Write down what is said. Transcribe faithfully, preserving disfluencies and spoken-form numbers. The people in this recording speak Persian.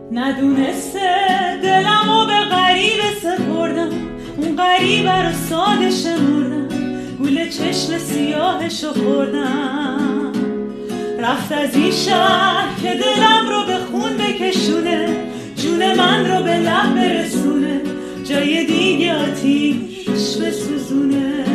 ندونسته دلم و به غریب سپردم، اون غریبه رو ساده شمردم، گوله چشم سیاهشو خوردم. رفت از این شهر که دلم رو به خون بکشونه، جون من رو به لب برسونه، جای دیگه آتیش بسوزونه.